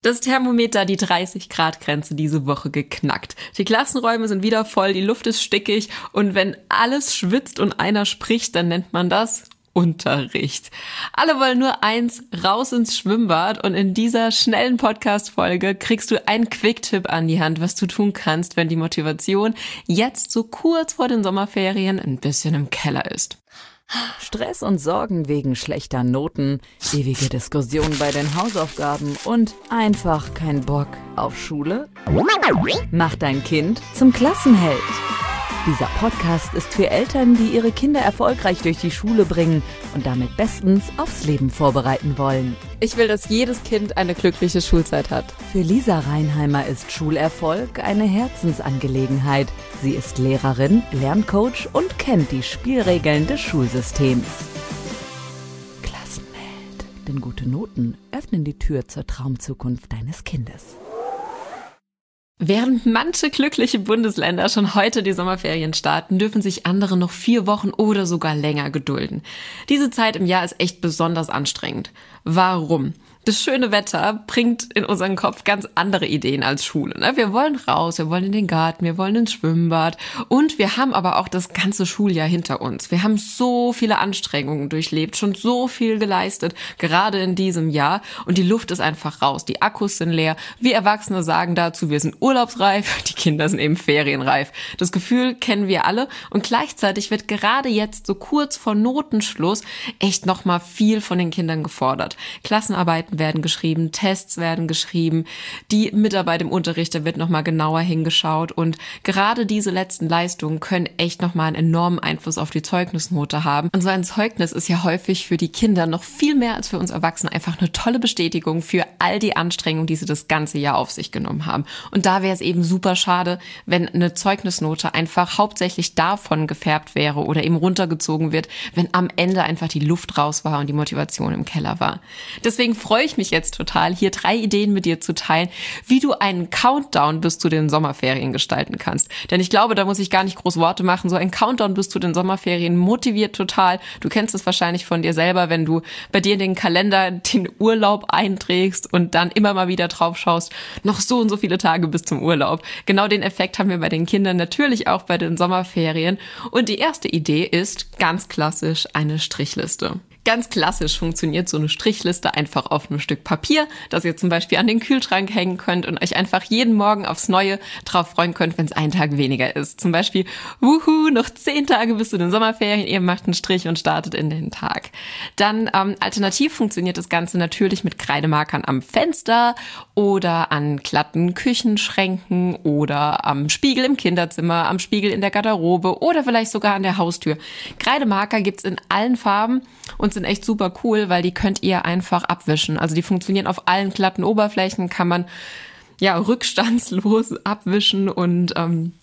Das Thermometer die 30-Grad-Grenze diese Woche geknackt. Die Klassenräume sind wieder voll, die Luft ist stickig und wenn alles schwitzt und einer spricht, dann nennt man das Unterricht. Alle wollen nur eins, raus ins Schwimmbad, und in dieser schnellen Podcast-Folge kriegst du einen Quick-Tipp an die Hand, was du tun kannst, wenn die Motivation jetzt so kurz vor den Sommerferien ein bisschen im Keller ist. Stress und Sorgen wegen schlechter Noten, ewige Diskussionen bei den Hausaufgaben und einfach kein Bock auf Schule? Mach dein Kind zum Klassenheld. Dieser Podcast ist für Eltern, die ihre Kinder erfolgreich durch die Schule bringen und damit bestens aufs Leben vorbereiten wollen. Ich will, dass jedes Kind eine glückliche Schulzeit hat. Für Lisa Reinheimer ist Schulerfolg eine Herzensangelegenheit. Sie ist Lehrerin, Lerncoach und kennt die Spielregeln des Schulsystems. Klassenheld, denn gute Noten öffnen die Tür zur Traumzukunft deines Kindes. Während manche glückliche Bundesländer schon heute die Sommerferien starten, dürfen sich andere noch 4 Wochen oder sogar länger gedulden. Diese Zeit im Jahr ist echt besonders anstrengend. Warum? Das schöne Wetter bringt in unseren Kopf ganz andere Ideen als Schule. Wir wollen raus, wir wollen in den Garten, wir wollen ins Schwimmbad und wir haben aber auch das ganze Schuljahr hinter uns. Wir haben so viele Anstrengungen durchlebt, schon so viel geleistet, gerade in diesem Jahr, und die Luft ist einfach raus, die Akkus sind leer. Wir Erwachsene sagen dazu, wir sind urlaubsreif, die Kinder sind eben ferienreif. Das Gefühl kennen wir alle und gleichzeitig wird gerade jetzt so kurz vor Notenschluss echt nochmal viel von den Kindern gefordert. Klassenarbeiten werden geschrieben, Tests werden geschrieben, die Mitarbeit im Unterricht, da wird nochmal genauer hingeschaut, und gerade diese letzten Leistungen können echt nochmal einen enormen Einfluss auf die Zeugnisnote haben. Und so ein Zeugnis ist ja häufig für die Kinder noch viel mehr als für uns Erwachsene einfach eine tolle Bestätigung für all die Anstrengungen, die sie das ganze Jahr auf sich genommen haben. Und da wäre es eben super schade, wenn eine Zeugnisnote einfach hauptsächlich davon gefärbt wäre oder eben runtergezogen wird, wenn am Ende einfach die Luft raus war und die Motivation im Keller war. Deswegen freue ich mich jetzt total, hier 3 Ideen mit dir zu teilen, wie du einen Countdown bis zu den Sommerferien gestalten kannst. Denn ich glaube, da muss ich gar nicht groß Worte machen. So ein Countdown bis zu den Sommerferien motiviert total. Du kennst es wahrscheinlich von dir selber, wenn du bei dir in den Kalender den Urlaub einträgst und dann immer mal wieder drauf schaust, noch so und so viele Tage bis zum Urlaub. Genau den Effekt haben wir bei den Kindern natürlich auch bei den Sommerferien. Und die erste Idee ist ganz klassisch eine Strichliste. Ganz klassisch funktioniert so eine Strichliste einfach auf einem Stück Papier, das ihr zum Beispiel an den Kühlschrank hängen könnt und euch einfach jeden Morgen aufs Neue drauf freuen könnt, wenn es ein Tag weniger ist. Zum Beispiel, noch 10 Tage bis zu den Sommerferien, ihr macht einen Strich und startet in den Tag. Dann alternativ funktioniert das Ganze natürlich mit Kreidemarkern am Fenster oder an glatten Küchenschränken oder am Spiegel im Kinderzimmer, am Spiegel in der Garderobe oder vielleicht sogar an der Haustür. Kreidemarker gibt's in allen Farben und sind echt super cool, weil die könnt ihr einfach abwischen. Also die funktionieren auf allen glatten Oberflächen, kann man rückstandslos abwischen und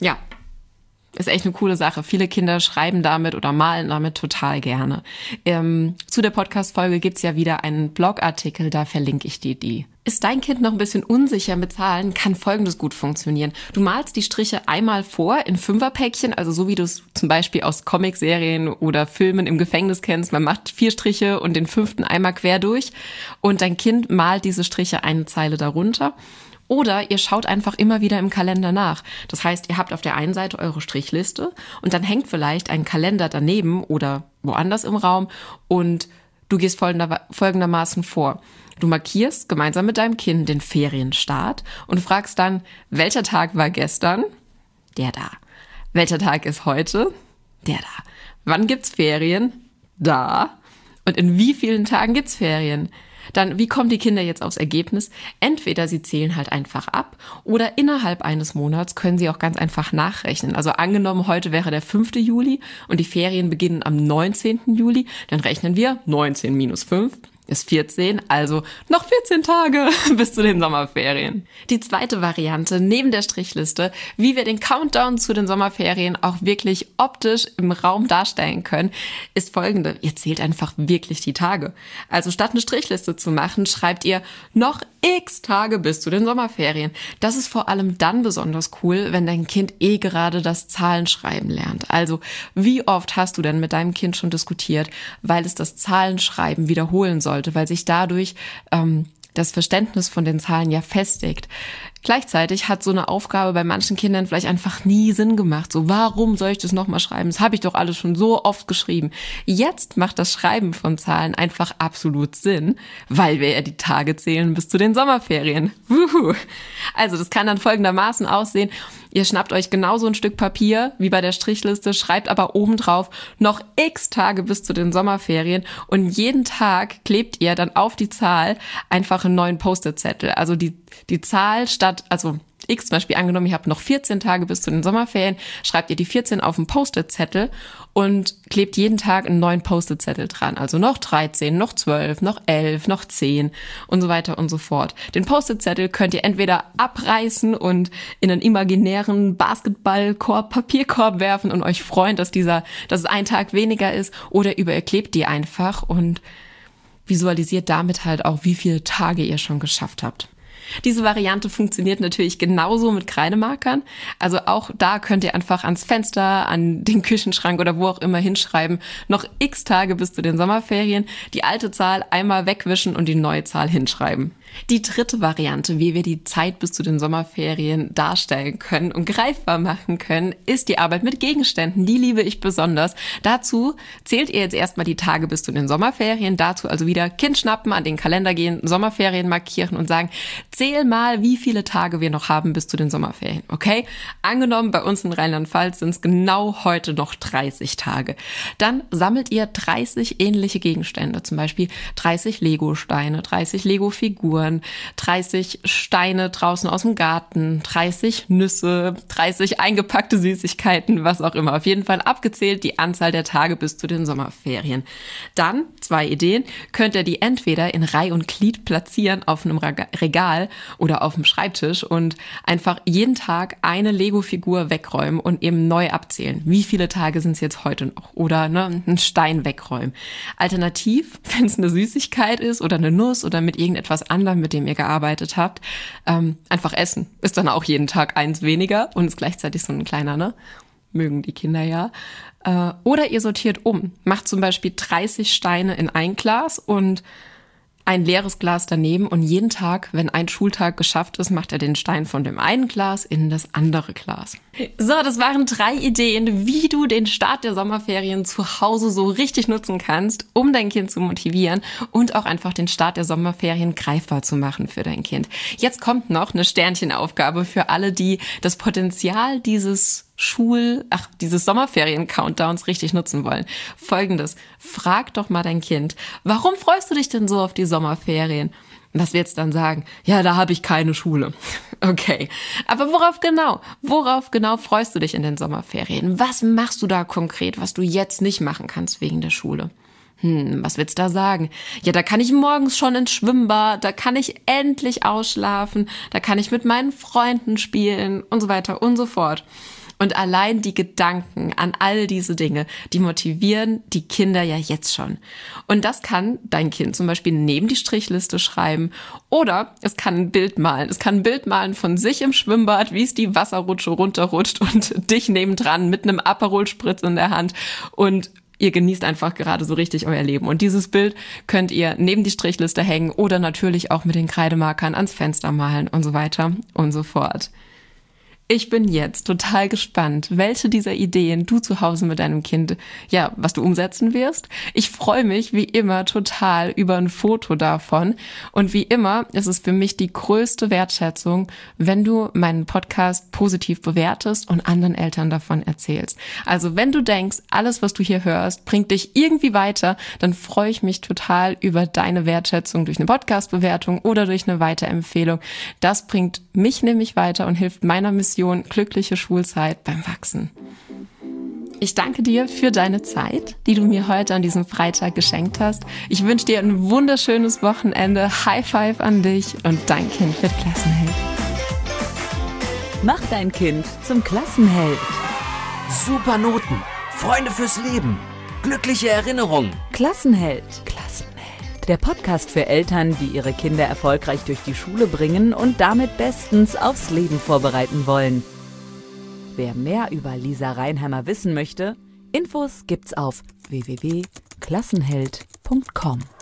ist echt eine coole Sache. Viele Kinder schreiben damit oder malen damit total gerne. Zu der Podcast-Folge gibt's ja wieder einen Blogartikel, da verlinke ich dir die. Ist dein Kind noch ein bisschen unsicher mit Zahlen, kann Folgendes gut funktionieren. Du malst die Striche einmal vor in 5er-Päckchen, also so wie du es zum Beispiel aus Comicserien oder Filmen im Gefängnis kennst. Man macht 4 Striche und den 5. einmal quer durch und dein Kind malt diese Striche eine Zeile darunter. Oder ihr schaut einfach immer wieder im Kalender nach. Das heißt, ihr habt auf der einen Seite eure Strichliste und dann hängt vielleicht ein Kalender daneben oder woanders im Raum und du gehst folgendermaßen vor. Du markierst gemeinsam mit deinem Kind den Ferienstart und fragst dann, welcher Tag war gestern? Der da. Welcher Tag ist heute? Der da. Wann gibt's Ferien? Da. Und in wie vielen Tagen gibt's Ferien? Dann, wie kommen die Kinder jetzt aufs Ergebnis? Entweder sie zählen halt einfach ab oder innerhalb eines Monats können sie auch ganz einfach nachrechnen. Also angenommen, heute wäre der 5. Juli und die Ferien beginnen am 19. Juli, dann rechnen wir 19 minus 5 ist 14, also noch 14 Tage bis zu den Sommerferien. Die zweite Variante neben der Strichliste, wie wir den Countdown zu den Sommerferien auch wirklich optisch im Raum darstellen können, ist folgende. Ihr zählt einfach wirklich die Tage. Also statt eine Strichliste zu machen, schreibt ihr noch x Tage bis zu den Sommerferien. Das ist vor allem dann besonders cool, wenn dein Kind gerade das Zahlenschreiben lernt. Also wie oft hast du denn mit deinem Kind schon diskutiert, weil es das Zahlenschreiben wiederholen sollte, weil sich dadurch das Verständnis von den Zahlen ja festigt. Gleichzeitig hat so eine Aufgabe bei manchen Kindern vielleicht einfach nie Sinn gemacht. So, warum soll ich das nochmal schreiben? Das habe ich doch alles schon so oft geschrieben. Jetzt macht das Schreiben von Zahlen einfach absolut Sinn, weil wir ja die Tage zählen bis zu den Sommerferien. Wuhu. Also das kann dann folgendermaßen aussehen. Ihr schnappt euch genauso ein Stück Papier wie bei der Strichliste, schreibt aber obendrauf noch x Tage bis zu den Sommerferien und jeden Tag klebt ihr dann auf die Zahl einfach einen neuen Post-it-Zettel. Also die Zahl statt, also x zum Beispiel angenommen, ihr habt noch 14 Tage bis zu den Sommerferien, schreibt ihr die 14 auf einen Post-it-Zettel und klebt jeden Tag einen neuen Post-it-Zettel dran. Also noch 13, noch 12, noch 11, noch 10 und so weiter und so fort. Den Post-it-Zettel könnt ihr entweder abreißen und in einen imaginären Basketballkorb, Papierkorb werfen und euch freuen, dass es ein Tag weniger ist, oder ihr klebt die einfach und visualisiert damit halt auch, wie viele Tage ihr schon geschafft habt. Diese Variante funktioniert natürlich genauso mit Kreidemarkern. Also auch da könnt ihr einfach ans Fenster, an den Küchenschrank oder wo auch immer hinschreiben, noch x Tage bis zu den Sommerferien, die alte Zahl einmal wegwischen und die neue Zahl hinschreiben. Die dritte Variante, wie wir die Zeit bis zu den Sommerferien darstellen können und greifbar machen können, ist die Arbeit mit Gegenständen. Die liebe ich besonders. Dazu zählt ihr jetzt erstmal die Tage bis zu den Sommerferien. Dazu also wieder Kind schnappen, an den Kalender gehen, Sommerferien markieren und sagen, zähl mal, wie viele Tage wir noch haben bis zu den Sommerferien. Okay? Angenommen, bei uns in Rheinland-Pfalz sind es genau heute noch 30 Tage. Dann sammelt ihr 30 ähnliche Gegenstände, zum Beispiel 30 Lego-Steine, 30 Lego-Figuren, 30 Steine draußen aus dem Garten, 30 Nüsse, 30 eingepackte Süßigkeiten, was auch immer. Auf jeden Fall abgezählt die Anzahl der Tage bis zu den Sommerferien. Dann, 2 Ideen, könnt ihr die entweder in Reih und Glied platzieren auf einem Regal oder auf dem Schreibtisch und einfach jeden Tag eine Lego-Figur wegräumen und eben neu abzählen. Wie viele Tage sind es jetzt heute noch? Oder einen Stein wegräumen. Alternativ, wenn es eine Süßigkeit ist oder eine Nuss oder mit irgendetwas anderem, mit dem ihr gearbeitet habt, einfach essen. Ist dann auch jeden Tag eins weniger und ist gleichzeitig so ein kleiner, ne? Mögen die Kinder ja. Oder ihr sortiert um. Macht zum Beispiel 30 Steine in ein Glas und ein leeres Glas daneben und jeden Tag, wenn ein Schultag geschafft ist, macht er den Stein von dem einen Glas in das andere Glas. So, das waren 3 Ideen, wie du den Start der Sommerferien zu Hause so richtig nutzen kannst, um dein Kind zu motivieren und auch einfach den Start der Sommerferien greifbar zu machen für dein Kind. Jetzt kommt noch eine Sternchenaufgabe für alle, die das Potenzial dieses Sommerferien-Countdowns richtig nutzen wollen. Folgendes: Frag doch mal dein Kind, warum freust du dich denn so auf die Sommerferien? Was wir jetzt dann sagen? Ja, da habe ich keine Schule. Okay, aber worauf genau freust du dich in den Sommerferien? Was machst du da konkret, was du jetzt nicht machen kannst wegen der Schule? Was willst du da sagen? Ja, da kann ich morgens schon ins Schwimmbad, da kann ich endlich ausschlafen, da kann ich mit meinen Freunden spielen und so weiter und so fort. Und allein die Gedanken an all diese Dinge, die motivieren die Kinder ja jetzt schon. Und das kann dein Kind zum Beispiel neben die Strichliste schreiben oder es kann ein Bild malen. Es kann ein Bild malen von sich im Schwimmbad, wie es die Wasserrutsche runterrutscht und dich nebendran mit einem Aperol-Spritz in der Hand und ihr genießt einfach gerade so richtig euer Leben. Und dieses Bild könnt ihr neben die Strichliste hängen oder natürlich auch mit den Kreidemarkern ans Fenster malen und so weiter und so fort. Ich bin jetzt total gespannt, welche dieser Ideen du zu Hause mit deinem Kind, was du umsetzen wirst. Ich freue mich wie immer total über ein Foto davon. Und wie immer ist es für mich die größte Wertschätzung, wenn du meinen Podcast positiv bewertest und anderen Eltern davon erzählst. Also wenn du denkst, alles, was du hier hörst, bringt dich irgendwie weiter, dann freue ich mich total über deine Wertschätzung durch eine Podcast-Bewertung oder durch eine Weiterempfehlung. Das bringt mich nämlich weiter und hilft meiner Mission, glückliche Schulzeit beim Wachsen. Ich danke dir für deine Zeit, die du mir heute an diesem Freitag geschenkt hast. Ich wünsche dir ein wunderschönes Wochenende. High Five an dich und dein Kind wird Klassenheld. Mach dein Kind zum Klassenheld. Super Noten, Freunde fürs Leben, glückliche Erinnerungen. Klassenheld. Der Podcast für Eltern, die ihre Kinder erfolgreich durch die Schule bringen und damit bestens aufs Leben vorbereiten wollen. Wer mehr über Lisa Reinheimer wissen möchte, Infos gibt's auf www.klassenheld.com.